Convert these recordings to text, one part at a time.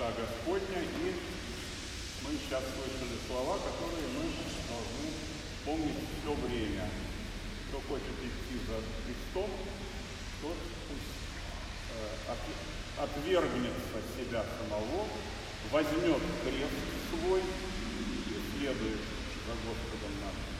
Христа Господня, и мы сейчас слышали слова, которые мы должны помнить все время. Кто хочет идти за Христом, тот пусть отвергнется себя самого, возьмет крест свой и следует за Господом нашим.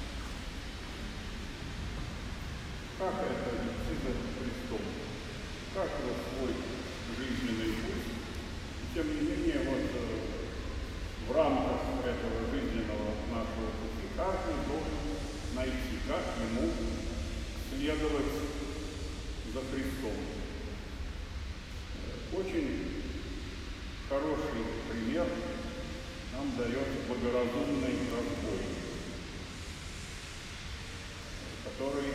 Как это идти за Христом? Как его свой жизненный путь? И тем не менее, вот в рамках этого жизненного нашего пути каждый должен найти, как ему следовать за Христом. Очень хороший пример нам дает благоразумный разбойник, который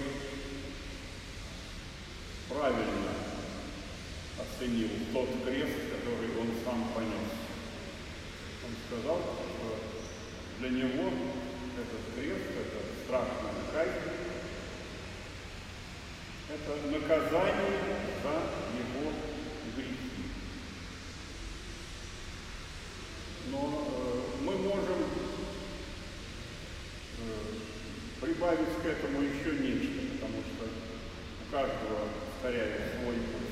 правильно оценил тот крест, который он сам понес. Он сказал, что для него этот крест, это страшная казнь, это наказание за его грехи. Но мы можем прибавить к этому еще нечто, потому что у каждого, повторяю, свой путь.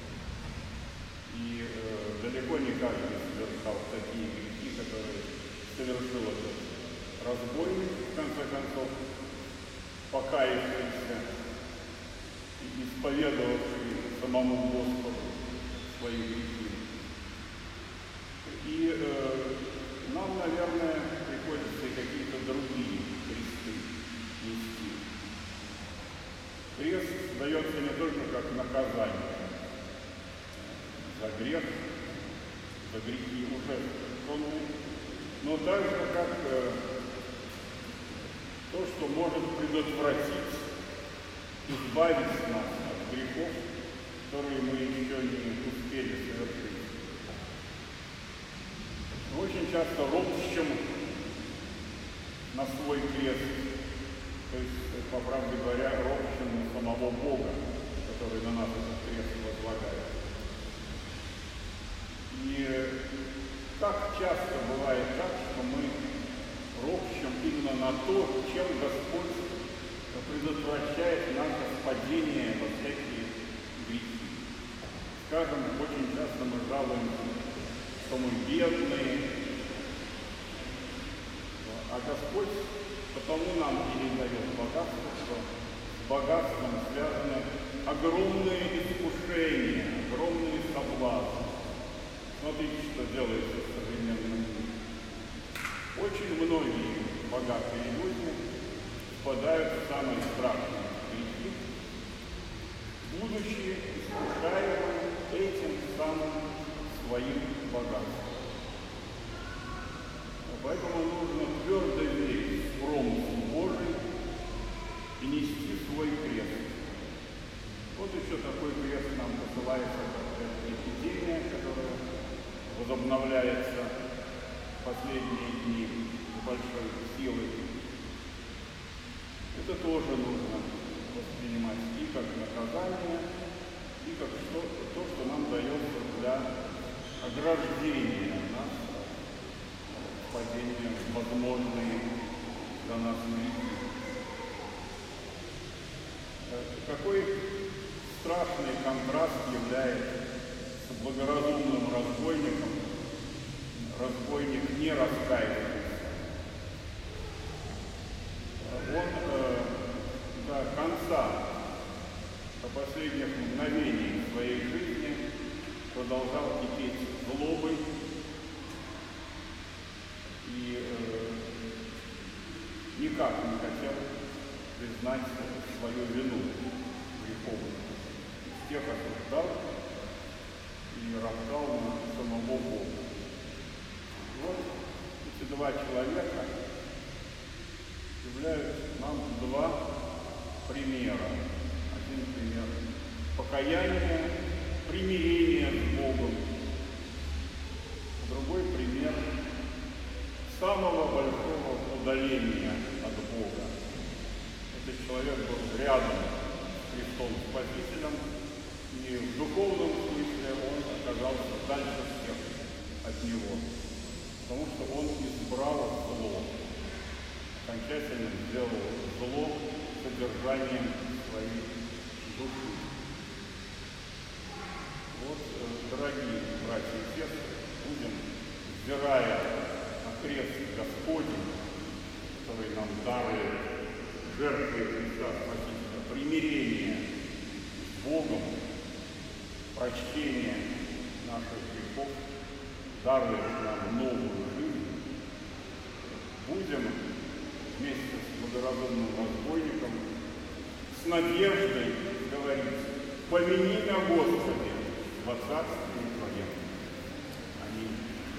И далеко не каждый совершал такие грехи, которые совершил этот разбойник, в конце концов, покаявшийся и исповедовавший самому Господу свои грехи. И нам, наверное, приходится и какие-то другие кресты нести. Крест дается не только как наказание за грех, за грехи уже совершенные, но также как то, что может предотвратить, избавить нас от грехов, которые мы еще не успели совершить. Мы очень часто ропщем на свой крест, то есть, по правде говоря, ропщем на самого Бога, который на нас этот крест возлагает. И так часто бывает так, что мы ропщем именно на то, чем Господь предотвращает наше падение во всякие грехи. Скажем, очень часто мы жалуемся, что мы бедные, а Господь потому нам и не дает богатство, что с богатством связаны огромные искушения, огромные соблазны. Смотрите, что делается в современном мире. Очень многие богатые люди впадают в самые страшные грехи, будучи искушаемы этим самым своим богатством. Поэтому нужно твердо верить в промысл Божий и нести свой крест. Вот еще такой крест нам посылается, как эпидемия, которая возобновляется в последние дни с большой силой. Это тоже нужно воспринимать и как наказание, и как то, что нам дается для ограждения нас от падения в возможные для нас грехи. Какой страшный контраст является с благоразумным разбойником, разбойник не раскаивается. Он до конца, до последних мгновений своей жизни продолжал кипеть злобой и никак не хотел признать свою вину греховную. Всех осуждал и роптал на самого Бога. Вот эти два человека являют нам два примера. Один пример покаяния, примирения с Богом. Другой пример самого большого удаления от Бога. Этот человек был рядом с Христом Спасителем, и в духовном смысле он оказался дальше всех. от Него, потому что Он избрал зло, окончательно сделал зло содержанием своей души. Вот, дорогие братья и сестры, будем, взирая на крест Господень, который нам дарует жертвой Христа Спасителя, примирение с Богом, прощение наших грехов, дарует нам новую жизнь, будем вместе с благоразумным разбойником с надеждой говорить: помяни меня, Господи, во Царстве